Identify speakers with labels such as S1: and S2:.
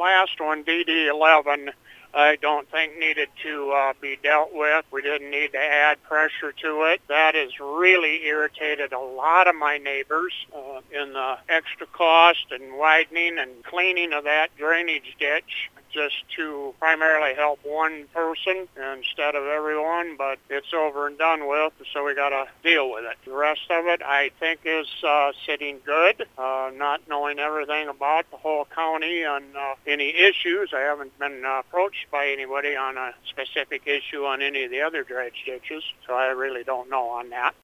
S1: last one, DD11, I don't think needed to be dealt with. We didn't need to add pressure to it. That has really irritated a lot of my neighbors in the extra cost and widening and cleaning of that drainage ditch, just to primarily help one person instead of everyone, but it's over and done with, so we got to deal with it. The rest of it, I think, is sitting good. Not knowing everything about the whole county and any issues, I haven't been approached by anybody on a specific issue on any of the other dredge ditches, so I really don't know on that.